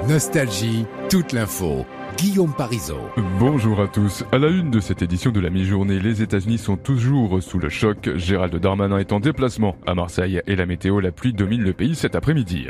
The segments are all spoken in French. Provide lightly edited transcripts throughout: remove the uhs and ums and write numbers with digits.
Nostalgie, toute l'info. Guillaume Parisot. Bonjour à tous. À la une de cette édition de la mi-journée, les États-Unis sont toujours sous le choc. Gérald Darmanin est en déplacement à Marseille et la météo, la pluie domine le pays cet après-midi.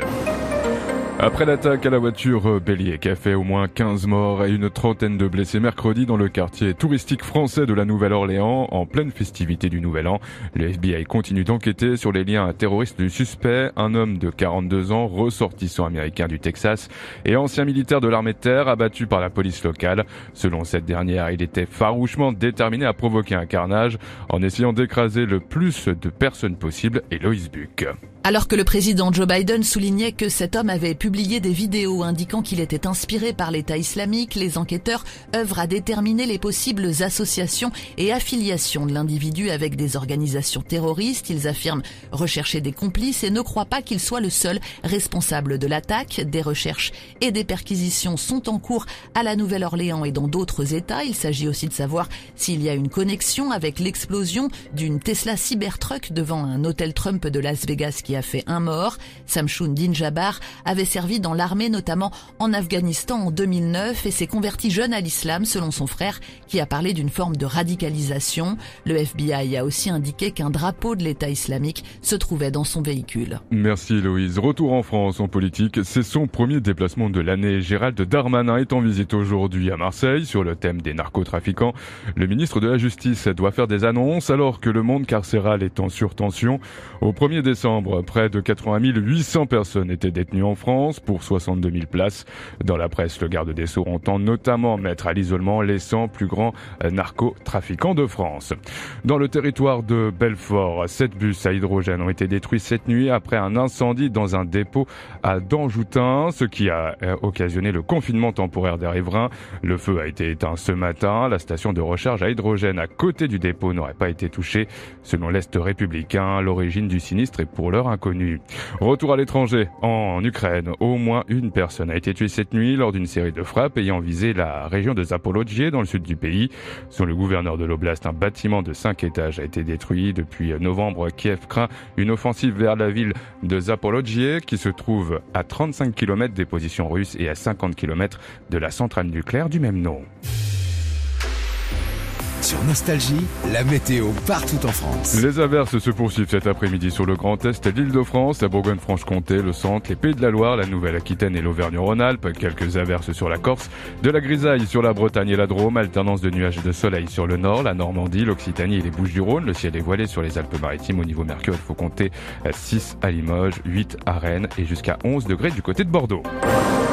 Après l'attaque à la voiture bélier qui a fait au moins 15 morts et une trentaine de blessés mercredi dans le quartier touristique français de la Nouvelle-Orléans, en pleine festivité du Nouvel An, le FBI continue d'enquêter sur les liens terroristes du suspect, un homme de 42 ans, ressortissant américain du Texas et ancien militaire de l'armée de terre abattu par la police locale. Selon cette dernière, il était farouchement déterminé à provoquer un carnage en essayant d'écraser le plus de personnes possible. Héloïse Buck. Alors que le président Joe Biden soulignait que cet homme avait publié des vidéos indiquant qu'il était inspiré par l'État islamique, les enquêteurs œuvrent à déterminer les possibles associations et affiliations de l'individu avec des organisations terroristes. Ils affirment rechercher des complices et ne croient pas qu'il soit le seul responsable de l'attaque. Des recherches et des perquisitions sont en cours à la Nouvelle-Orléans et dans d'autres États. Il s'agit aussi de savoir s'il y a une connexion avec l'explosion d'une Tesla Cybertruck devant un hôtel Trump de Las Vegas qui a fait un mort. Samshoun Dinjabar avait servi dans l'armée, notamment en Afghanistan en 2009 et s'est converti jeune à l'islam, selon son frère, qui a parlé d'une forme de radicalisation. Le FBI a aussi indiqué qu'un drapeau de l'État islamique se trouvait dans son véhicule. Merci Héloïse. Retour en France en politique, c'est son premier déplacement de l'année. Gérald Darmanin est en visite aujourd'hui à Marseille sur le thème des narcotrafiquants. Le ministre de la Justice doit faire des annonces alors que le monde carcéral est en surtension. Au 1er décembre, près de 80 800 personnes étaient détenues en France pour 62 000 places. Dans la presse, le garde des Sceaux entend notamment mettre à l'isolement les 100 plus grands narcotrafiquants de France. Dans le territoire de Belfort, 7 bus à hydrogène ont été détruits cette nuit après un incendie dans un dépôt à Danjoutin, ce qui a occasionné le confinement temporaire des riverains. Le feu a été éteint ce matin. La station de recharge à hydrogène à côté du dépôt n'aurait pas été touchée. Selon l'Est républicain, l'origine du sinistre est pour l'heure inconnue. Retour à l'étranger, en Ukraine, au moins une personne a été tuée cette nuit lors d'une série de frappes ayant visé la région de Zaporojye dans le sud du pays. Selon le gouverneur de l'oblast, un bâtiment de 5 étages a été détruit. Depuis novembre, Kiev craint une offensive vers la ville de Zaporojye qui se trouve à 35 km des positions russes et à 50 km de la centrale nucléaire du même nom. Sur Nostalgie, la météo partout en France. Les averses se poursuivent cet après-midi sur le Grand Est, l'Île-de-France, la Bourgogne-Franche-Comté, le Centre, les Pays de la Loire, la Nouvelle-Aquitaine et l'Auvergne-Rhône-Alpes. Quelques averses sur la Corse, de la grisaille sur la Bretagne et la Drôme, alternance de nuages et de soleil sur le Nord, la Normandie, l'Occitanie et les Bouches-du-Rhône. Le ciel est voilé sur les Alpes-Maritimes. Au niveau mercure, il faut compter 6 à Limoges, 8 à Rennes et jusqu'à 11 degrés du côté de Bordeaux.